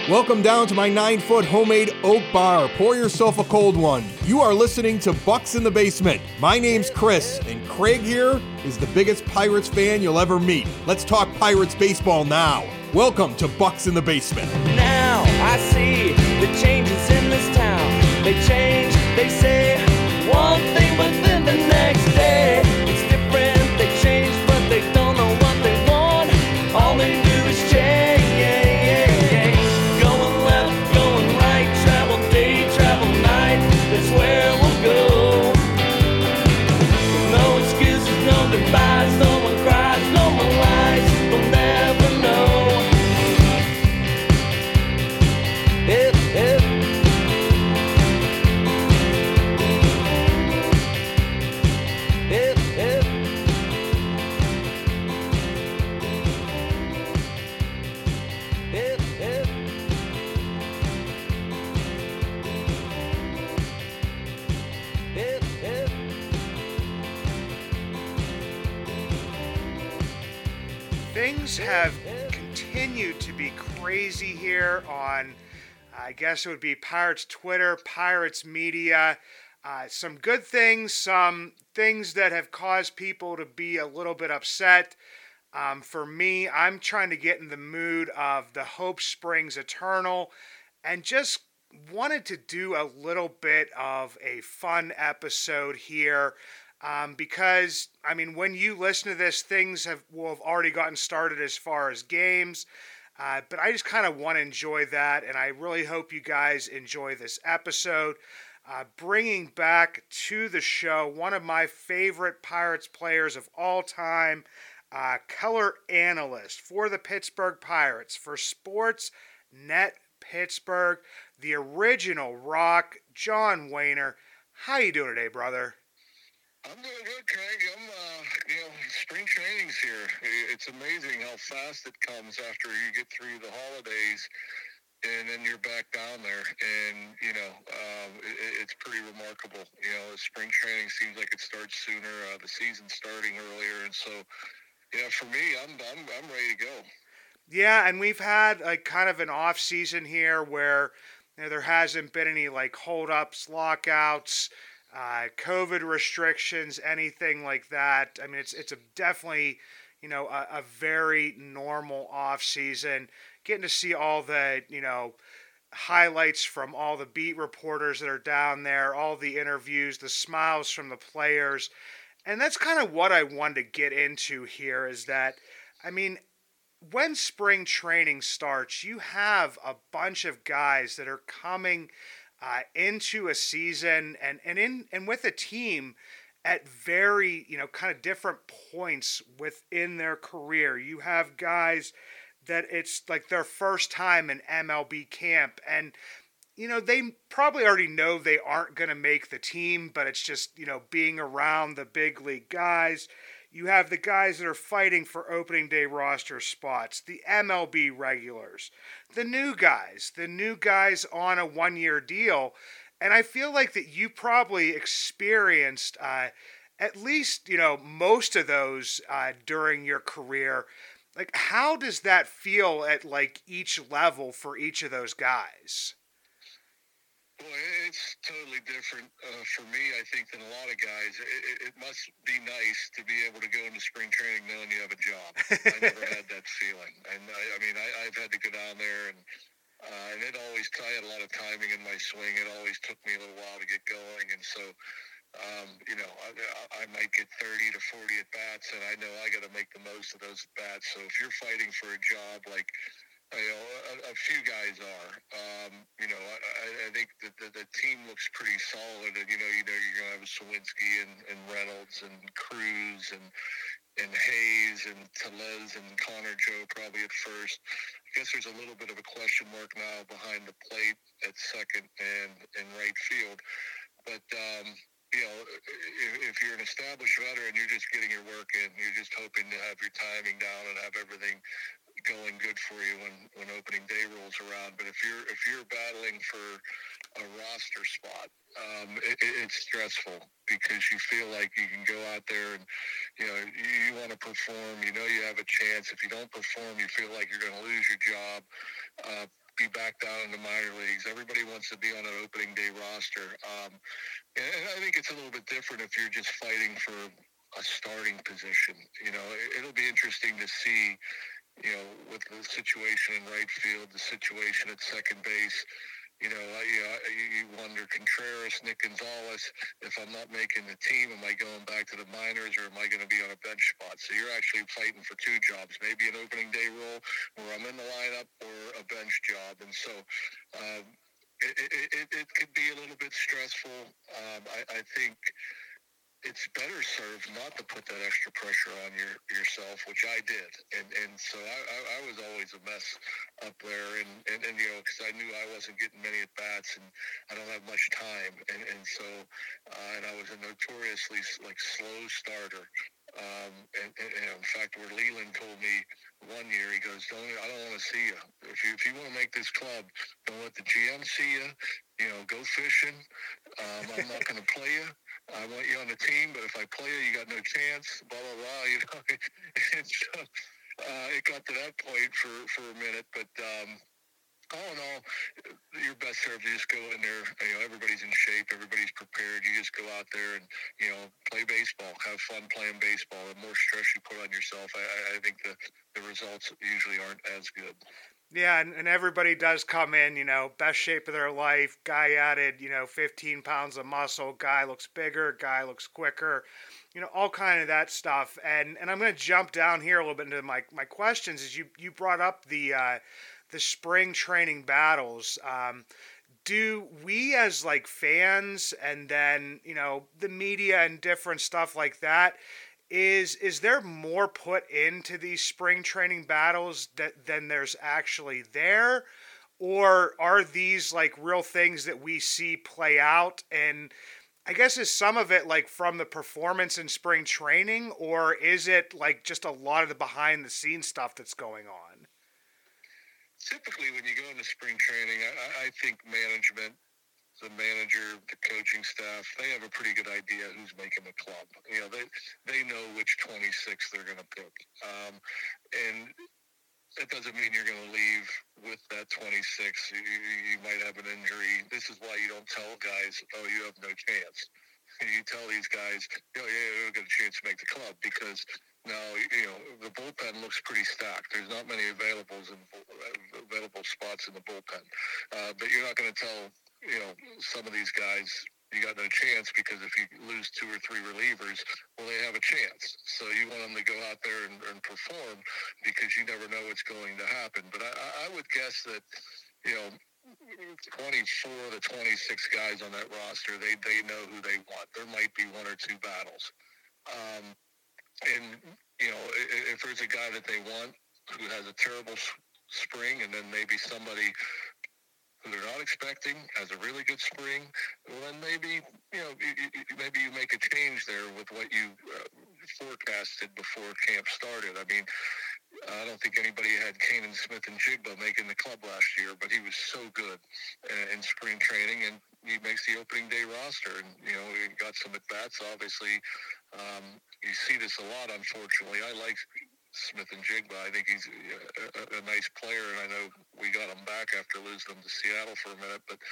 Welcome down to my 9-foot homemade oak bar. Pour yourself a cold one. You are listening to Bucks in the Basement. My name's Chris, and Craig here is the biggest Pirates fan you'll ever meet. Let's talk Pirates baseball now. Welcome to Bucks in the Basement. Now I see the changes in this town. They change, they say one thing, but then the next day it's different. They change, but they don't know what they want. All they do is change. Going left, going right, travel day, travel night. That's where we'll go. No excuses, no goodbyes, no one cries, no more lies. We'll never know. Things have continued to be crazy here on, I guess it would be Pirates Twitter, Pirates media. Some good things, some things that have caused people to be a little bit upset. For me, I'm trying to get in the mood of the Hope Springs Eternal and just wanted to do a little bit of a fun episode here. Because, I mean, when you listen to this, things will have already gotten started as far as games. But I just kind of want to enjoy that, and I really hope you guys enjoy this episode. Bringing back to the show one of my favorite Pirates players of all time, color analyst for the Pittsburgh Pirates, for Sportsnet Pittsburgh, the original Rock, John Wehner. How you doing today, brother? I'm doing good, Craig. Spring training's here. It's amazing how fast it comes after you get through the holidays, and then you're back down there, and it's pretty remarkable. Spring training seems like it starts sooner. The season's starting earlier, and so, for me, I'm ready to go. Yeah, and we've had like kind of an off season here where there hasn't been any like holdups, lockouts. COVID restrictions, anything like that. I mean, it's definitely, a very normal off season. Getting to see all the, highlights from all the beat reporters that are down there, all the interviews, the smiles from the players. And that's kind of what I wanted to get into here is that, I mean, when spring training starts, you have a bunch of guys that are coming into a season and with a team at very, kind of different points within their career. You have guys that it's like their first time in MLB camp, and, they probably already know they aren't going to make the team, but it's just, being around the big league guys. You have the guys that are fighting for opening day roster spots, the MLB regulars, the new guys on a one-year deal. And I feel like that you probably experienced at least, most of those during your career. Like, how does that feel at like each level for each of those guys? Boy, it's totally different for me, I think, than a lot of guys. It must be nice to be able to go into spring training knowing you have a job. I never had that feeling. And I've had to go down there, and it always, I had a lot of timing in my swing. It always took me a little while to get going. And so, I might get 30 to 40 at-bats, and I know I got to make the most of those at-bats. So if you're fighting for a job, like, a few guys are. I think that the team looks pretty solid, and you're gonna have Sawinski and Reynolds and Cruz and Hayes and Tellez and Connor Joe probably at first. I guess there's a little bit of a question mark now behind the plate at second and right field, but. If you're an established veteran, you're just getting your work in. You're just hoping to have your timing down and have everything going good for you when opening day rolls around. But if you're battling for a roster spot, it's stressful because you feel like you can go out there and you want to perform. You have a chance. If you don't perform, you feel like you're going to lose your job. be back down in the minor leagues. Everybody wants to be on an opening day roster. And I think it's a little bit different if you're just fighting for a starting position. It'll be interesting to see, with the situation in right field, the situation at second base. You wonder, Contreras, Nick Gonzalez, if I'm not making the team, am I going back to the minors or am I going to be on a bench spot? So you're actually fighting for two jobs, maybe an opening day role where I'm in the lineup or a bench job. And so it could be a little bit stressful. I think it's better served not to put that extra pressure on yourself, which I did, and so I was always a mess up there, and because I knew I wasn't getting many at bats, and I don't have much time, and so and I was a notoriously slow starter. And in fact, where Leland told me one year, he goes, I don't want to see you. If you want to make this club, don't let the GM see you. Go fishing. I'm not going to play you. I want you on the team, but if I play you, you got no chance. Blah blah blah. And so it got to that point for a minute, but. All in all, you're best served to just go in there. Everybody's in shape. Everybody's prepared. You just go out there and, play baseball. Have fun playing baseball. The more stress you put on yourself, I think the results usually aren't as good. Yeah, and everybody does come in, best shape of their life. Guy added, 15 pounds of muscle. Guy looks bigger. Guy looks quicker. All kind of that stuff. And I'm going to jump down here a little bit into my questions. Is you brought up the spring training battles. Do we as fans and then, the media and different stuff like that, is there more put into these spring training battles than there's actually there? Or are these real things that we see play out? And I guess is some of it from the performance in spring training, or is it just a lot of the behind the scenes stuff that's going on? Typically, when you go into spring training, I think management, the manager, the coaching staff, they have a pretty good idea who's making the club. They know which 26 they're going to pick. And that doesn't mean you're going to leave with that 26. You might have an injury. This is why you don't tell guys, oh, you have no chance. You tell these guys, yeah, you'll get a chance to make the club, because now, the bullpen looks pretty stacked. There's not many available spots in the bullpen. But you're not going to tell, some of these guys you got no chance, because if you lose two or three relievers, well, they have a chance. So you want them to go out there and perform, because you never know what's going to happen. But I would guess that, 24 to 26 guys on that roster, they know who they want. There might be one or two battles. And, if there's a guy that they want who has a terrible spring, and then maybe somebody who they're not expecting has a really good spring, well, then maybe you make a change there with what you forecasted before camp started. I mean, I don't think anybody had Kanan Smith-Njigba making the club last year, but he was so good in spring training, and he makes the opening day roster. And, he got some at-bats, obviously. You see this a lot, unfortunately. I like Smith-Njigba. I think he's a nice player, and I know we got him back after losing him to Seattle for a minute. But,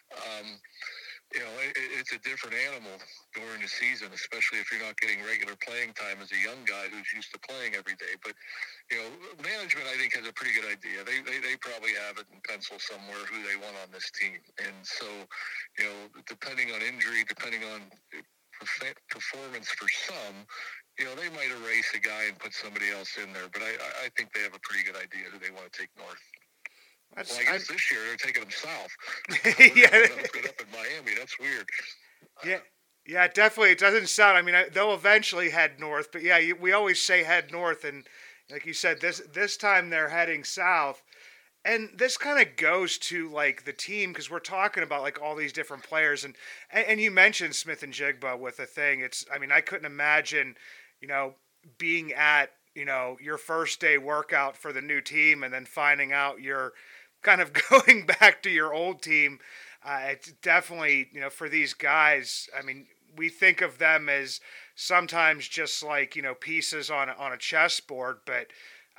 it's a different animal during the season, especially if you're not getting regular playing time as a young guy who's used to playing every day. But, management, I think, has a pretty good idea. They probably have it in pencil somewhere who they want on this team. And so, depending on injury, depending on performance for some, they might erase a guy and put somebody else in there. But I think they have a pretty good idea who they want to take north. I guess this year they're taking them south. Good up in Miami. That's weird. Yeah, definitely. It doesn't sound. I mean, they'll eventually head north, but yeah, we always say head north, and like you said, this time they're heading south. And this kind of goes to the team, because we're talking about all these different players, and you mentioned Smith-Njigba with the thing. I couldn't imagine, being at your first day workout for the new team and then finding out you're kind of going back to your old team. It's definitely, for these guys, we think of them as sometimes just pieces on a chessboard, but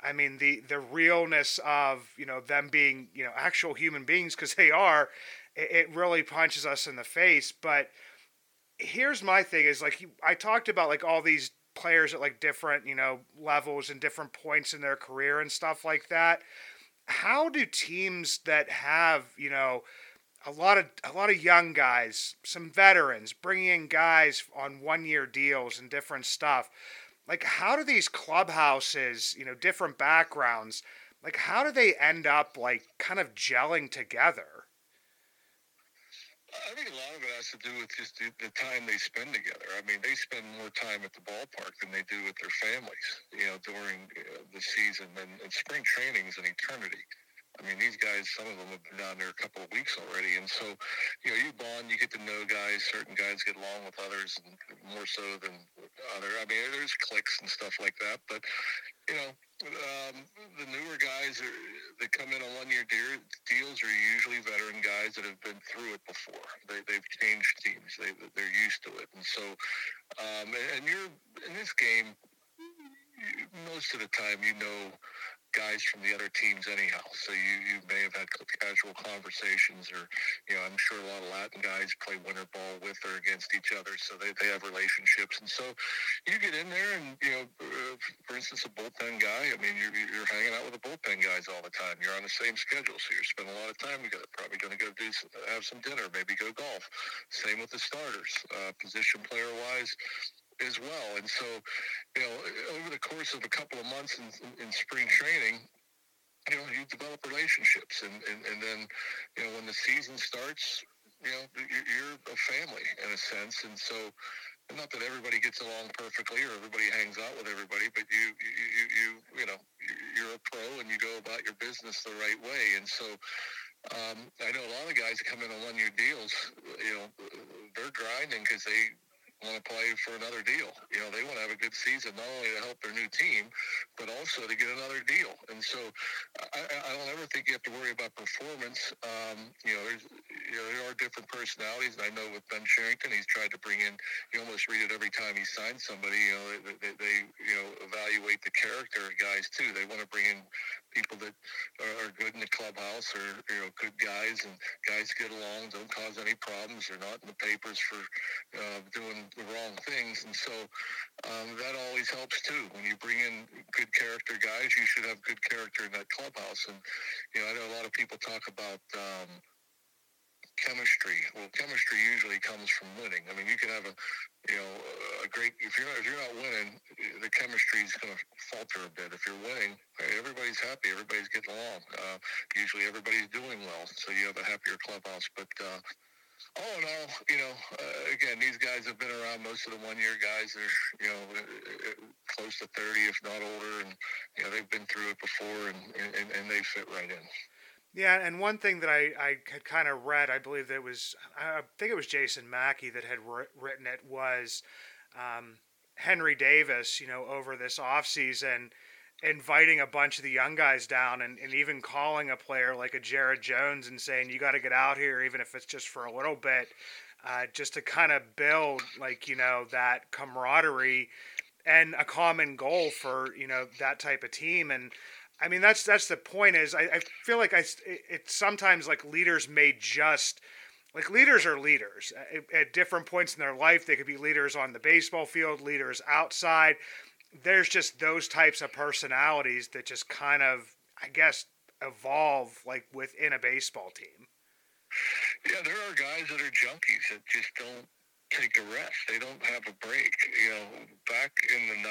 I mean, the realness of, them being, actual human beings, because they are, it really punches us in the face. But here's my thing is, like, I talked about, like, all these players at, like, different, levels and different points in their career and stuff like that. How do teams that have, a lot of young guys, some veterans, bringing in guys on 1 year deals and different stuff, like, how do these clubhouses, different backgrounds, like, how do they end up, like, kind of gelling together? I think a lot of it has to do with just the time they spend together. I mean, they spend more time at the ballpark than they do with their families, during the season. And spring training is an eternity. I mean, these guys, some of them have been down there a couple of weeks already. And so, you bond, you get to know guys. Certain guys get along with others and more so than other. I mean, there's cliques and stuff like that. But, the newer guys that come in on 1 year deals are usually veteran guys that have been through it before. They've changed teams. They're used to it. And so, and you're in this game, most of the time, guys from the other teams anyhow. So you may have had casual conversations, or, I'm sure a lot of Latin guys play winter ball with or against each other, so they have relationships. And so you get in there and, for instance, a bullpen guy, I mean, you're hanging out with the bullpen guys all the time. You're on the same schedule, so you're spending a lot of time together. Probably going to go have some dinner, maybe go golf. Same with the starters, position player-wise as well. And so, over the course of a couple of months in spring training, you develop relationships. And then, when the season starts, you're a family in a sense. And so, not that everybody gets along perfectly or everybody hangs out with everybody, but you're a pro and you go about your business the right way. And so, I know a lot of guys come in on 1 year deals, they're grinding because they want to play for another deal. They want to have a good season, not only to help their new team, but also to get another deal. And so I don't ever think you have to worry about performance. There are different personalities. And I know with Ben Cherington, he's tried to bring in, you almost read it every time he signs somebody, they evaluate the character of guys too. They want to bring in people that are good in the clubhouse, or, good guys, and guys get along, don't cause any problems. They're not in the papers for doing the wrong things. And so that always helps too. When you bring in good character guys, you should have good character in that clubhouse. And, I know a lot of people talk about chemistry. Well, chemistry usually comes from winning. I mean, you can have a great, if you're not winning, the chemistry is going to falter a bit. If you're winning, everybody's happy, everybody's getting along. Usually everybody's doing well, so you have a happier clubhouse. But all in all, again, these guys have been around. Most of the 1 year guys are, close to 30, if not older, and they've been through it before, and they fit right in. Yeah, and one thing that I had kind of read, I believe that I think it was Jason Mackey that had written it, was Henry Davis, over this offseason, inviting a bunch of the young guys down and even calling a player like a Jared Jones and saying, you got to get out here, even if it's just for a little bit, just to kind of build, like, that camaraderie and a common goal for, that type of team. And I mean, that's the point. Is I feel like it's sometimes like leaders may just, like, leaders are leaders at different points in their life. They could be leaders on the baseball field, leaders outside. There's just those types of personalities that just kind of, I guess, evolve like within a baseball team. Yeah, there are guys that are junkies that just don't take a rest. They don't have a break. Back in the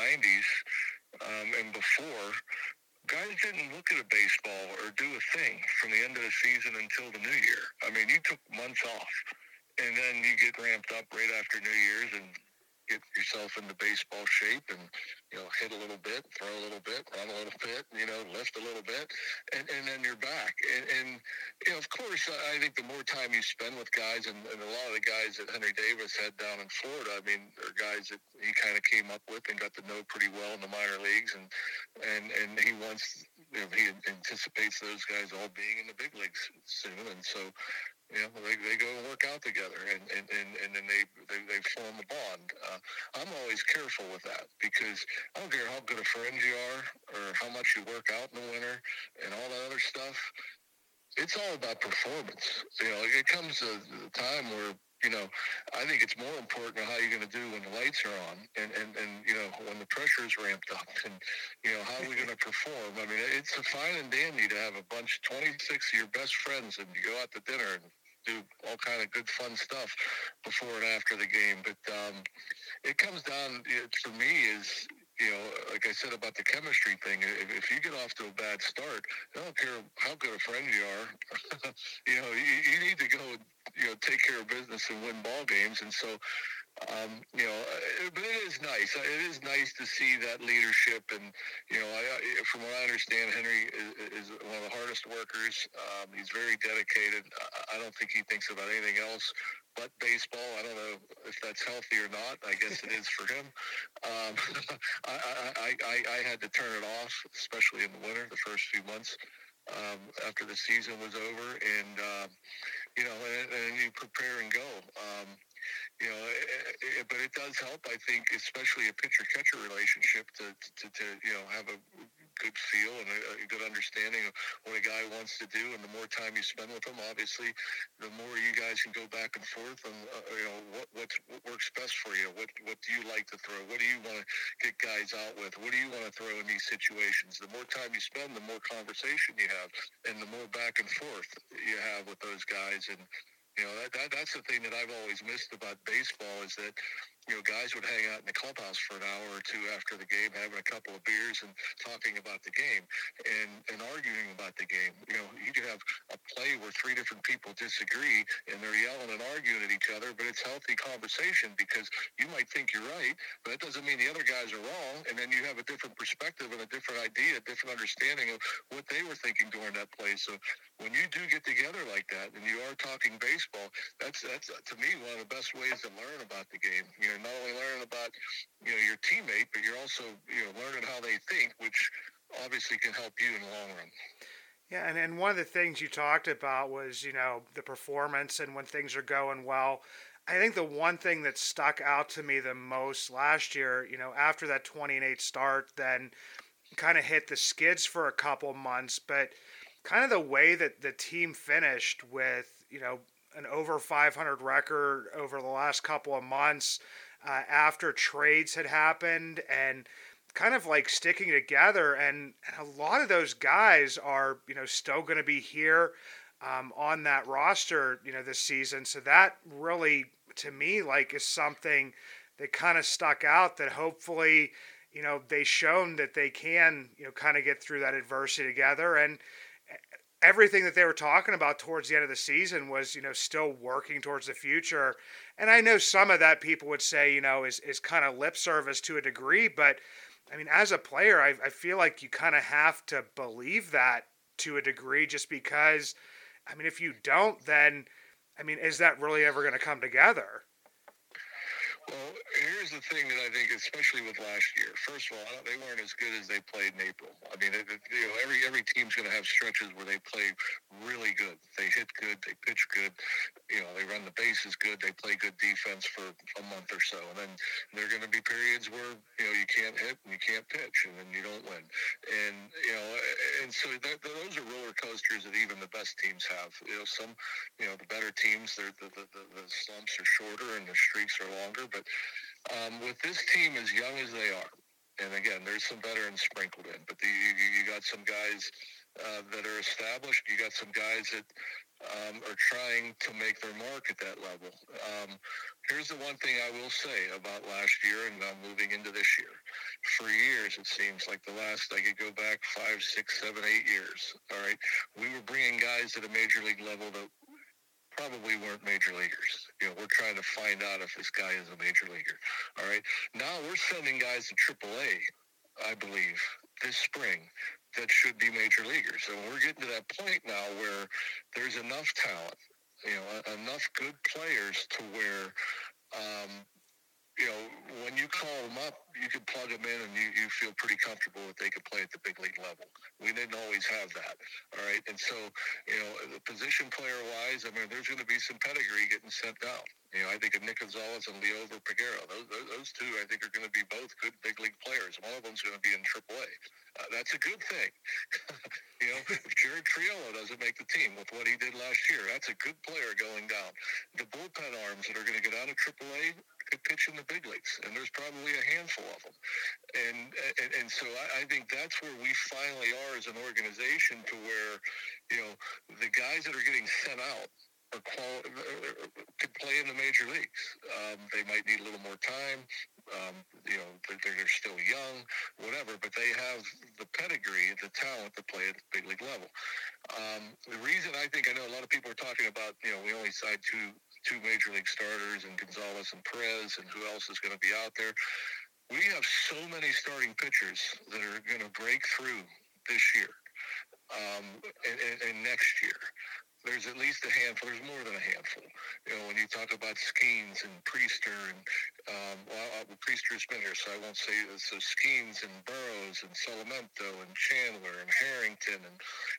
90s and before, guys didn't look at a baseball or do a thing from the end of the season until the new year. I mean, you took months off, and then you get ramped up right after New Year's and get yourself into baseball shape and, hit a little bit, throw a little bit, run a little bit, lift a little bit, and then you're back. And of course, I think the more time you spend with guys, and a lot of the guys that Henry Davis had down in Florida, I mean, are guys that he kind of came up with and got to know pretty well in the minor leagues, and he wants, he anticipates those guys all being in the big leagues soon. And so, They go and work out together, and then they form a bond. I'm always careful with that because I don't care how good a friend you are or how much you work out in the winter and all that other stuff. It's all about performance. It comes to the time where, I think it's more important how you're going to do when the lights are on and when the pressure is ramped up and, how are we going to perform? I mean, it's a fine and dandy to have a bunch of 26 of your best friends and you go out to dinner and do all kind of good fun stuff before and after the game. But it comes down, for me, is, like I said about the chemistry thing, if you get off to a bad start, I don't care how good a friend you are, you need to go, take care of business and win ball games. And so, but it is nice. It is nice to see that leadership. And, from what I understand, Henry is one of the hardest workers. He's very dedicated. I don't think he thinks about anything else but baseball. I don't know if that's healthy or not. I guess it is for him. I had to turn it off, especially in the winter, the first few months after the season was over. And, and you prepare and go. But it does help, I think, especially a pitcher-catcher relationship to have a good feel and a good understanding of what a guy wants to do. And the more time you spend with him, obviously, the more you guys can go back and forth on, what works best for you. What do you like to throw? What do you want to get guys out with? What do you want to throw in these situations? The more time you spend, the more conversation you have, and the more back and forth you have with those guys. And that's the thing that I've always missed about baseball is that, guys would hang out in the clubhouse for an hour or two after the game, having a couple of beers and talking about the game and arguing about the game. You could have a play where three different people disagree and they're yelling and arguing at each other, but it's healthy conversation because you might think you're right, but that doesn't mean the other guys are wrong. And then you have a different perspective and a different idea, a different understanding of what they were thinking during that play. So when you do get together like that and you are talking baseball, that's to me one of the best ways to learn about the game. Not only learning about your teammate, but you're also learning how they think, which obviously can help you in the long run. Yeah, and one of the things you talked about was, the performance and when things are going well. I think the one thing that stuck out to me the most last year, after that 20-8 start, then kind of hit the skids for a couple months, but kind of the way that the team finished with, an over 500 record over the last couple of months after trades had happened and kind of like sticking together. And a lot of those guys are, still going to be here on that roster, this season. So that really, to me, like is something that kind of stuck out that hopefully, they've shown that they can, kind of get through that adversity together. And everything that they were talking about towards the end of the season was, still working towards the future. And I know some of that people would say, is kind of lip service to a degree. But, I mean, as a player, I feel like you kind of have to believe that to a degree just because, I mean, if you don't, then, I mean, is that really ever going to come together? Well, here's the thing that I think, especially with last year. First of all, they weren't as good as they played in April. I mean, every team's going to have stretches where they play really good. They hit good. They pitch good. They run the bases good. They play good defense for a month or so. And then there are going to be periods where, you can't hit and you can't pitch and then you don't win. And, and so those are roller coasters that even the best teams have. Some, the better teams, the slumps are shorter and the streaks are longer. But with this team as young as they are, and again, there's some veterans sprinkled in, but you got some guys that are established. You got some guys that are trying to make their mark at that level. Here's the one thing I will say about last year and moving into this year. For years, it seems like I could go back 5, 6, 7, 8 years. All right, we were bringing guys to the major league level that probably weren't major leaguers. We're trying to find out if this guy is a major leaguer. All right. Now we're sending guys to AAA, I believe, this spring that should be major leaguers. And we're getting to that point now where there's enough talent, enough good players to where when you call them up, you can plug them in and you feel pretty comfortable that they could play at the big league level. We didn't always have that, all right? And so, the position player-wise, there's going to be some pedigree getting sent down. I think of Nick Gonzalez and Liover Peguero. Those two, I think, are going to be both good big league players. One of them's going to be in AAA. That's a good thing. If Jared Triolo doesn't make the team with what he did last year, that's a good player going down. The bullpen arms that are going to get out of AAA could pitch in the big leagues, and there's probably a handful of them. And so I think that's where we finally are as an organization, to where, the guys that are getting sent out could play in the major leagues. They might need a little more time. They're still young, whatever, but they have the pedigree, the talent to play at the big league level. The reason I know a lot of people are talking about, we only signed two major league starters, and Gonzalez and Perez, and who else is going to be out there. We have so many starting pitchers that are going to break through this year and next year. There's at least a handful. There's more than a handful. When you talk about Skeens and Priester, and Priester's been here, so I won't say this. So Skeens and Burrows and Salamento and Chandler and Harrington, and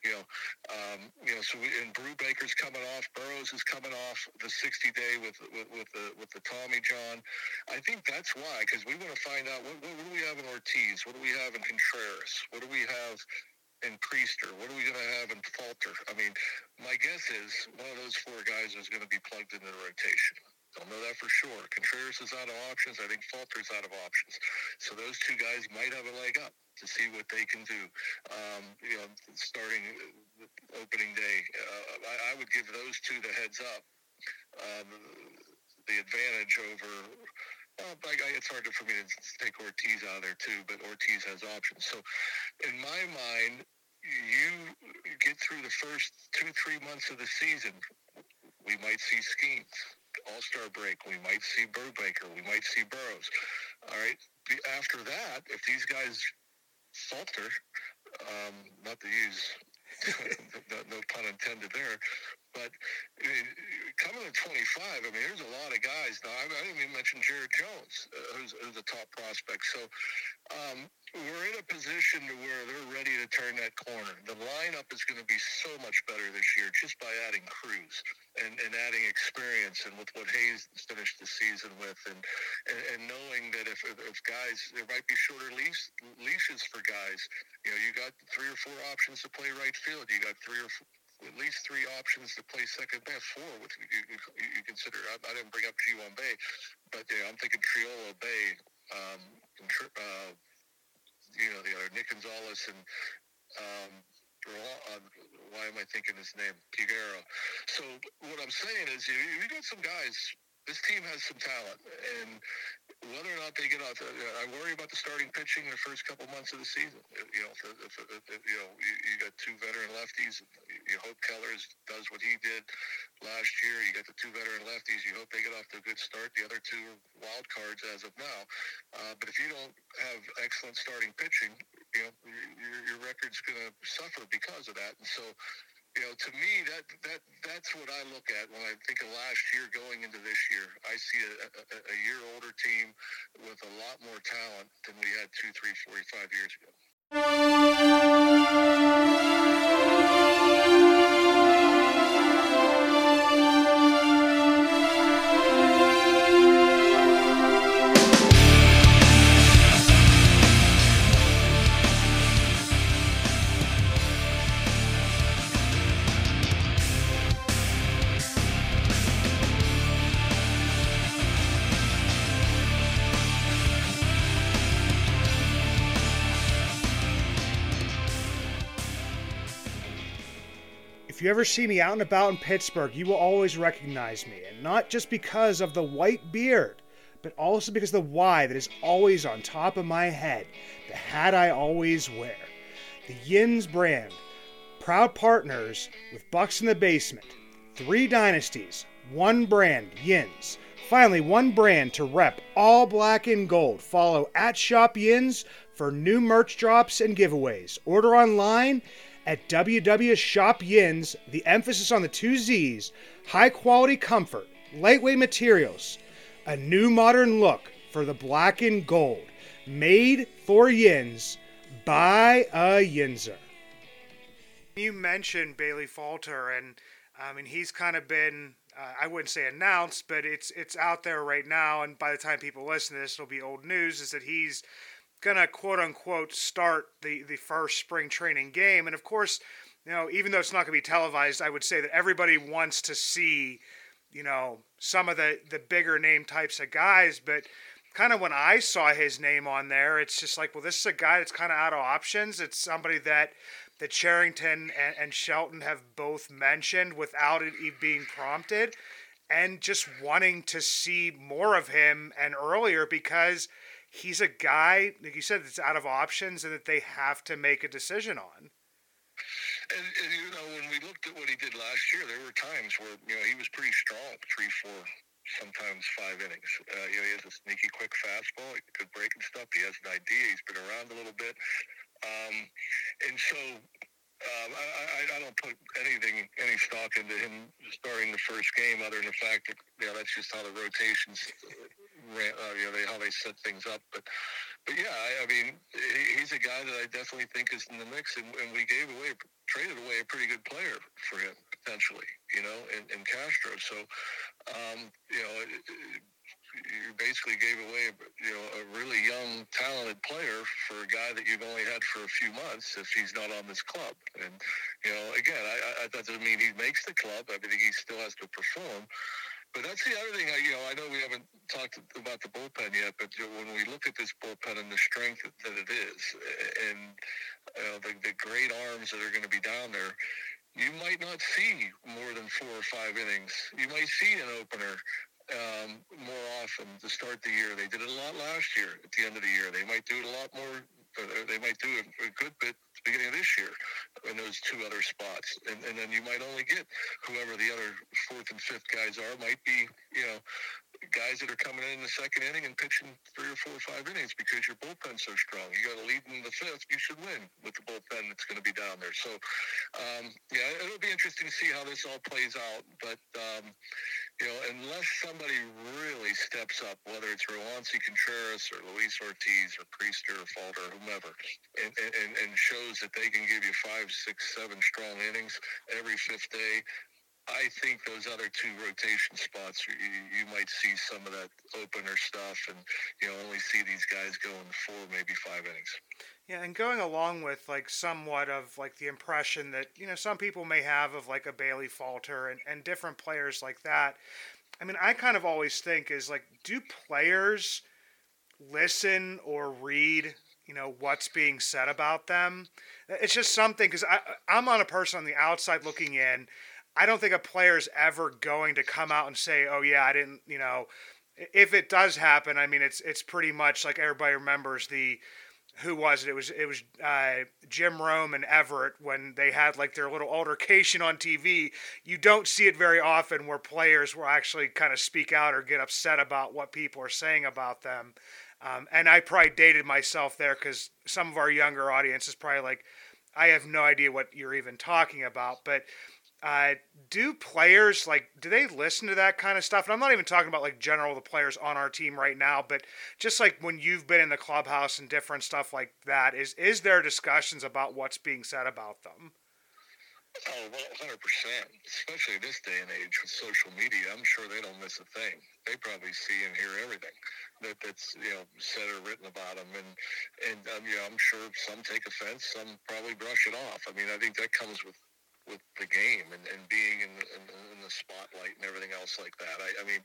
and Brubaker's coming off. Burrows is coming off the 60-day with the Tommy John. I think that's why, because we want to find out what do we have in Ortiz, what do we have in Contreras, what do we have in Priester, what are we going to have in Falter? My guess is one of those four guys is going to be plugged into the rotation. Don't know that for sure. Contreras is out of options. I think Falter's out of options. So those two guys might have a leg up to see what they can do. Starting opening day, I would give those two the heads up, the advantage over. It's hard for me to take Ortiz out of there too, but Ortiz has options. So, in my mind, you get through the first 2-3 months of the season, we might see Skeens. All-Star break, we might see Brubaker, we might see Burrows. All right. After that, if these guys falter, not to use no pun intended there, but coming to 25, there's a lot of guys. Now, I didn't even mention Jared Jones, who's a top prospect. So we're in a position to where they're ready to turn that corner. The lineup is going to be so much better this year just by adding Cruz and adding experience, and with what Hayes finished the season with, and knowing that if guys, there might be shorter leashes for guys. You got 3 or 4 options to play right field. You got at least 3 options to play second base, 4, which you consider. I didn't bring up G1 Bay, but I'm thinking Triolo, Bay, the other Nick Gonzalez, and why am I thinking his name? Peguero. So what I'm saying is, you got some guys. This team has some talent, and whether or not they get out, I worry about the starting pitching in the first couple months of the season. You got 2 veteran lefties. You hope Kellers does what he did last year. You got the 2 veteran lefties. You hope they get off to a good start. The other 2 are wild cards as of now. But if you don't have excellent starting pitching, your record's going to suffer because of that. And so, to me, that's what I look at when I think of last year going into this year. I see a year older team with a lot more talent than we had 2, 3, 4, 5 years ago. If you ever see me out and about in Pittsburgh, you will always recognize me, and not just because of the white beard, but also because of the Y that is always on top of my head, the hat I always wear. The Yins brand, proud partners with Bucks in the Basement. 3 dynasties, 1 brand, Yins. Finally, 1 brand to rep all black and gold. Follow @ShopYins for new merch drops and giveaways. Order online at www.shopyins, the emphasis on the 2 Z's, high quality comfort, lightweight materials, a new modern look, for the black and gold. Made for Yins by a Yinzer. You mentioned Bailey Falter, and I mean, he's kind of been, I wouldn't say announced, but it's out there right now, and by the time people listen to this, it'll be old news, is that he's going to, quote-unquote, start the first spring training game. And, of course, even though it's not going to be televised, I would say that everybody wants to see, some of the bigger name types of guys, but kind of when I saw his name on there, it's just like, well, this is a guy that's kind of out of options. It's somebody that Cherington and Shelton have both mentioned without it being prompted, and just wanting to see more of him and earlier, because he's a guy, like you said, that's out of options and that they have to make a decision on. And when we looked at what he did last year, there were times where, he was pretty strong, 3, 4, sometimes 5 innings. He has a sneaky, quick fastball, good breaking stuff. He has an idea. He's been around a little bit. And so I don't put any stock into him starting the first game, other than the fact that that's just how the rotations ran, how they set things up. But yeah, I mean, he's a guy that I definitely think is in the mix, and we traded away a pretty good player for him potentially, in Castro. So you basically gave away, a really young, talented player for a guy that you've only had for a few months if he's not on this club. And, again, that doesn't mean he makes the club. I think he still has to perform. But that's the other thing. I know we haven't talked about the bullpen yet, but when we look at this bullpen and the strength that it is, and the great arms that are going to be down there, you might not see more than 4 or 5 innings. You might see an opener more often to start the year. They did it a lot last year at the end of the year. They might do it a lot more. They might do it a good bit at the beginning of this year in those 2 other spots. And then you might only get whoever the other 4th and 5th guys are might be, guys that are coming in the 2nd inning and pitching 3 or 4 or 5 innings because your bullpen's so strong. You got to lead in the 5th. You should win with the bullpen that's going to be down there. So, it'll be interesting to see how this all plays out. But, unless somebody really steps up, whether it's Roansy Contreras or Luis Ortiz or Priester or Falter or whomever, and shows that they can give you 5, 6, 7 strong innings every 5th day, I think those other 2 rotation spots, you might see some of that opener stuff, and only see these guys going 4, maybe 5 innings. Yeah, and going along with somewhat of the impression that some people may have of a Bailey Falter and different players like that. I mean, I kind of always think is do players listen or read what's being said about them? It's just something, because I'm on a person on the outside looking in. I don't think a player's ever going to come out and say, oh yeah, I didn't, if it does happen, I mean, it's pretty much like everybody remembers who was it? It was Jim Rome and Everett when they had their little altercation on TV. You don't see it very often where players will actually kind of speak out or get upset about what people are saying about them. And I probably dated myself there, because some of our younger audience is probably I have no idea what you're even talking about. But do players, do they listen to that kind of stuff? And I'm not even talking about the players on our team right now, but just when you've been in the clubhouse and different stuff like that, is there discussions about what's being said about them? Oh, well, 100%. Especially this day and age with social media, I'm sure they don't miss a thing. They probably see and hear everything that's said or written about them, and I'm sure some take offense, some probably brush it off. I mean, I think that comes with the game and being in the spotlight and everything else like that.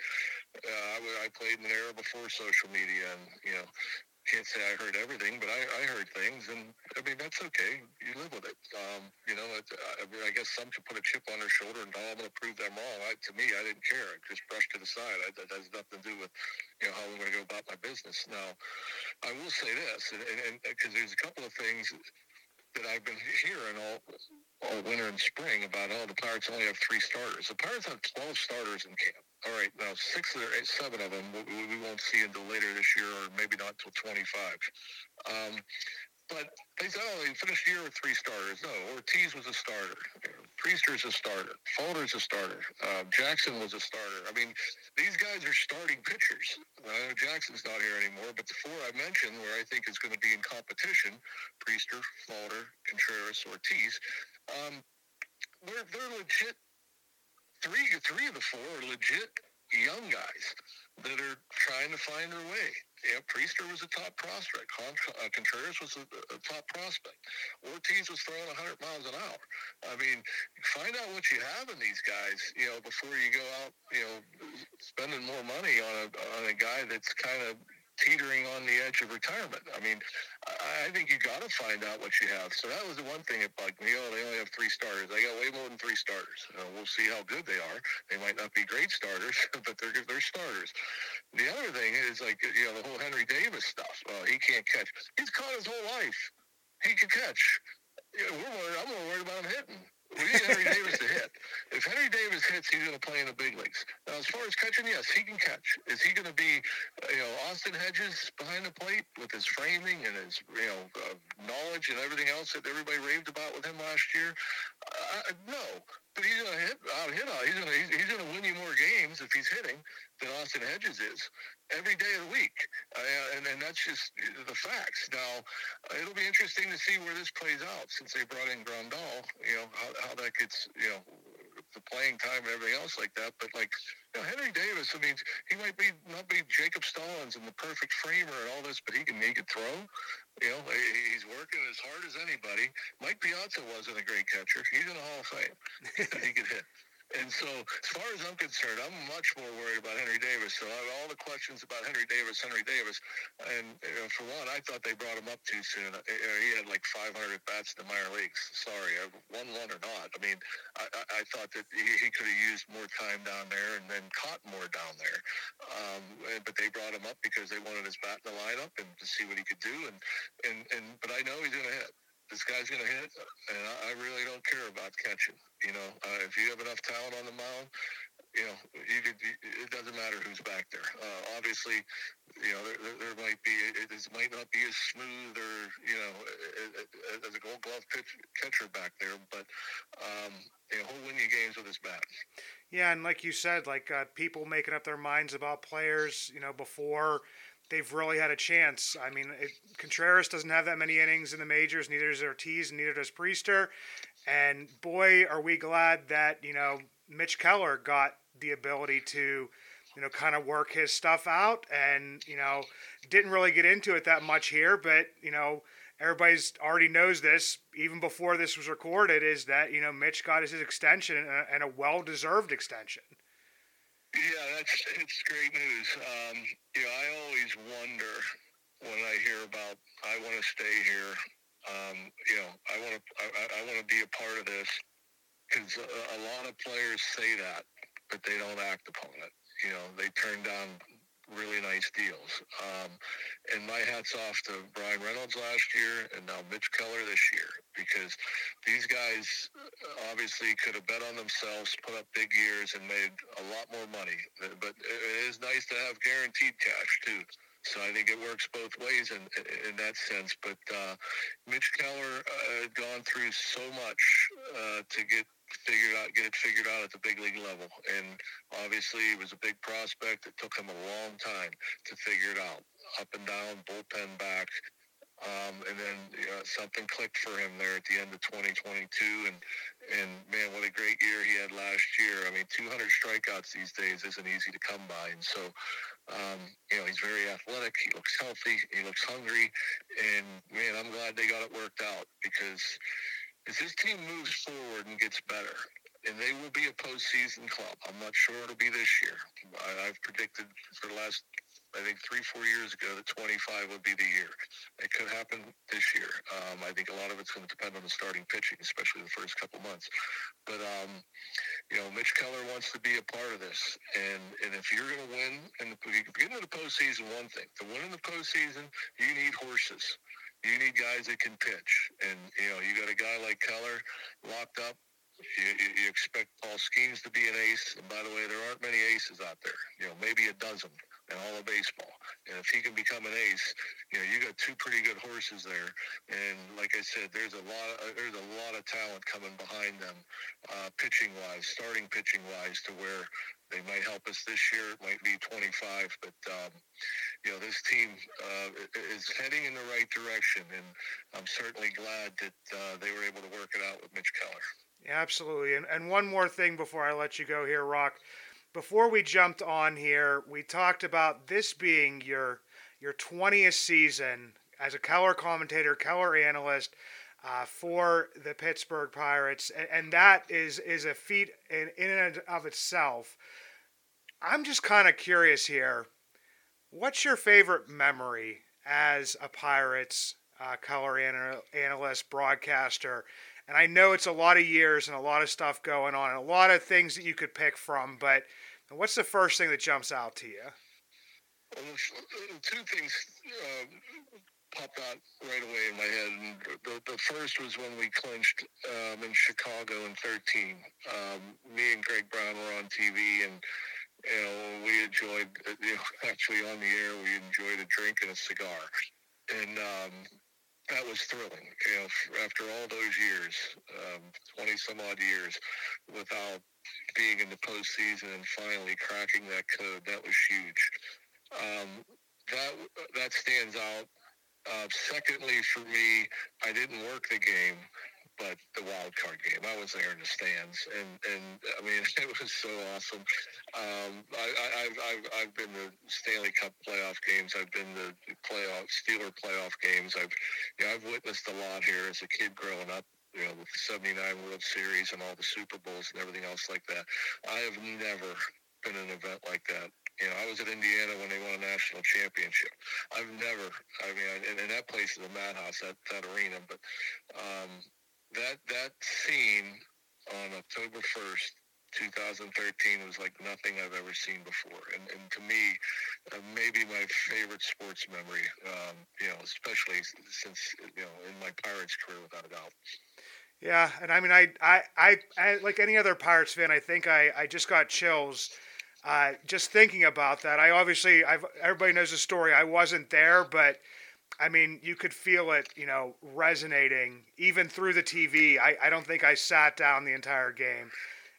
I played in an era before social media, and can't say I heard everything, but I heard things, and I mean, that's okay. You live with it. I guess some could put a chip on their shoulder and, I'm going to prove them wrong. To me, I didn't care. I just brushed to the side. That has nothing to do with, how I'm going to go about my business. Now, I will say this, and because there's a couple of things that I've been hearing all winter and spring about, the Pirates only have 3 starters. The Pirates have 12 starters in camp. All right, now 7 of them we won't see until later this year, or maybe not until 25. But they said, oh, they finished the year with 3 starters. No, Ortiz was a starter. Priester's a starter. Fuller's a starter. Jackson was a starter. I mean, these guys are starting pitchers. Jackson's not here anymore, but the 4 I mentioned, where I think is going to be in competition, Priester, Fuller, Contreras, Ortiz, they're legit. Three of the 4 are legit young guys that are trying to find their way. Yeah, Priester was a top prospect. Contreras was a top prospect. Ortiz was throwing 100 miles an hour. I mean, find out what you have in these guys, before you go out, spending more money on a guy that's kind of teetering on the edge of retirement. I mean, I think you got to find out what you have. So that was the one thing that bugged me. Oh, they only have 3 starters. They got way more than 3 starters. We'll see how good they are. They might not be great starters, but they're starters. The other thing is, like, the whole Henry Davis stuff. Well, he can't catch. He's caught his whole life. He can catch. I'm more worried about him hitting. We need Henry Davis to hit. If Henry Davis hits, he's going to play in the big leagues. Now, as far as catching, yes, he can catch. Is he going to be, Austin Hedges behind the plate with his framing and his, knowledge and everything else that everybody raved about with him last year? No. But he's going to hit. He's going to win you more games if he's hitting than Austin Hedges is every day of the week, and that's just the facts. Now, it'll be interesting to see where this plays out since they brought in Grandal. How that gets, the playing time and everything else like that. But Henry Davis, I mean, he might not be Jacob Stallings and the perfect framer and all this, but he can throw. He's working as hard as anybody. Mike Piazza wasn't a great catcher. He's in the Hall of Fame. He could hit. And so, as far as I'm concerned, I'm much more worried about Henry Davis. So I have all the questions about Henry Davis. And for one, I thought they brought him up too soon. He had like 500 at-bats in the minor leagues. Sorry, I won one or not. I mean, I thought that he could have used more time down there and then caught more down there. But they brought him up because they wanted his bat in the lineup and to see what he could do. But I know he's going to hit. This guy's going to hit, and I really don't care about catching. If you have enough talent on the mound, it doesn't matter who's back there. Obviously, there might be, it might not be as smooth or, as a Gold Glove catcher back there, but he'll win you games with his bat. Yeah, and like you said, people making up their minds about players, before they've really had a chance. I mean, Contreras doesn't have that many innings in the majors, neither does Ortiz, neither does Priester. And boy, are we glad that, Mitch Keller got the ability to, kind of work his stuff out and, didn't really get into it that much here, but, everybody's already knows this, even before this was recorded, is that, Mitch got his extension and a well-deserved extension. Yeah, it's great news. I always wonder when I hear about I want to stay here. I want to be a part of this, because a lot of players say that, but they don't act upon it. They turn down really nice deals. And my hat's off to Brian Reynolds last year and now Mitch Keller this year, because these guys obviously could have bet on themselves, put up big years, and made a lot more money. But it is nice to have guaranteed cash, too. So I think it works both ways in that sense. But Mitch Keller had gone through so much to get it figured out at the big league level. And obviously he was a big prospect. It took him a long time to figure it out. Up and down, bullpen back. And then something clicked for him there at the end of 2022. And man, what a great year he had last year. I mean, 200 strikeouts these days isn't easy to come by. And so, he's very athletic. He looks healthy. He looks hungry. And man, I'm glad they got it worked out, because as this team moves forward and gets better, and they will be a postseason club. I'm not sure it'll be this year. I've predicted for the last, I think, 3-4 years ago that 25 would be the year. It could happen this year. I think a lot of it's going to depend on the starting pitching, especially the first couple months. But, Mitch Keller wants to be a part of this. And if you're going to win, and if you get into the postseason, one thing. To win in the postseason, you need horses. You need guys that can pitch. And, you got a guy like Keller locked up. You expect Paul Skeens to be an ace. And by the way, there aren't many aces out there. Maybe a dozen. in all of baseball. And if he can become an ace, you got two pretty good horses there. And like I said, there's a lot of talent coming behind them, starting pitching wise, to where they might help us this year. It might be 25, but this team is heading in the right direction, and I'm certainly glad that they were able to work it out with Mitch Keller. Yeah, absolutely. And one more thing before I let you go here, Rock. Before we jumped on here, we talked about this being your 20th season as a Keller commentator, Keller analyst for the Pittsburgh Pirates, and that is a feat in and of itself. I'm just kind of curious here. What's your favorite memory as a Pirates Keller analyst, broadcaster? And I know it's a lot of years and a lot of stuff going on and a lot of things that you could pick from, but what's the first thing that jumps out to you? Well, two things popped out right away in my head. The first was when we clinched in Chicago in 2013. Me and Greg Brown were on TV, and we enjoyed, actually on the air, we enjoyed a drink and a cigar. And that was thrilling, after all those years, 20-some-odd years, without being in the postseason and finally cracking that code. That was huge. That stands out. Secondly, for me, I didn't work the game, but the wild card game. I was there in the stands, and I mean, it was so awesome. I've been to Stanley Cup playoff games. I've been to Steeler playoff games. I've witnessed a lot here as a kid growing up. With the '79 World Series and all the Super Bowls and everything else like that. I have never been in an event like that. I was at Indiana when they won a national championship. And that place is a madhouse, that arena. But that scene on October 1st, 2013 was like nothing I've ever seen before. And to me, maybe my favorite sports memory, especially since, in my Pirates career, without a doubt. Yeah, and I mean, I like any other Pirates fan, I think I just got chills just thinking about that. Everybody knows the story. I wasn't there, but I mean, you could feel it, resonating even through the TV. I don't think I sat down the entire game.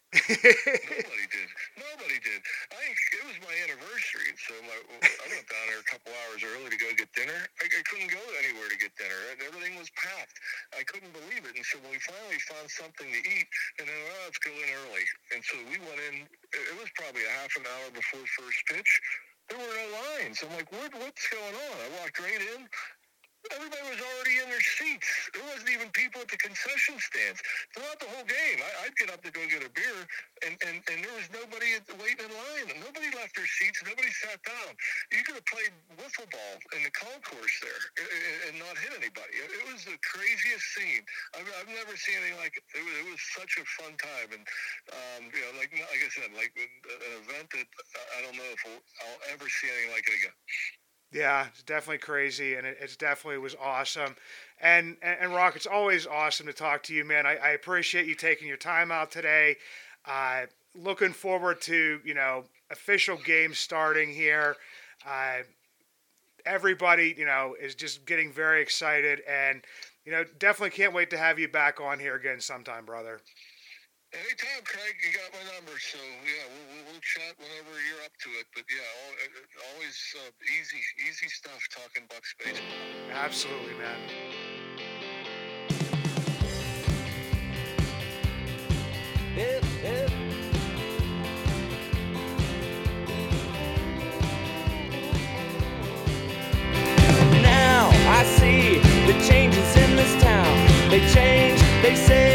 Nobody did. It was my anniversary, so I went down there a couple hours early to go get dinner. I couldn't go anywhere to get dinner. Everything was packed. I couldn't believe it. And so when we finally found something to eat, and then, let's go in early. And so we went in. It was probably a half an hour before first pitch. There were no lines. I'm like, what's going on? I walked right in. Everybody was already in their seats. There wasn't even people at the concession stands. Throughout the whole game, I'd get up to go get a beer, and there was nobody waiting in line. Nobody left their seats. Nobody sat down. You could have played wiffle ball in the concourse there and not hit anybody. It was the craziest scene. I've never seen anything like it. It was such a fun time, and like I said, like an event that I don't know if I'll ever see anything like it again. Yeah, it's definitely crazy, and it definitely was awesome. And Rock, it's always awesome to talk to you, man. I appreciate you taking your time out today. Looking forward to, official games starting here. Everybody, is just getting very excited, and, definitely can't wait to have you back on here again sometime, brother. Anytime, Craig. You got my number, so we'll chat whenever you're up to it. But always easy stuff talking Bucks baseball. Absolutely, man. Now I see the changes in this town. They change, they say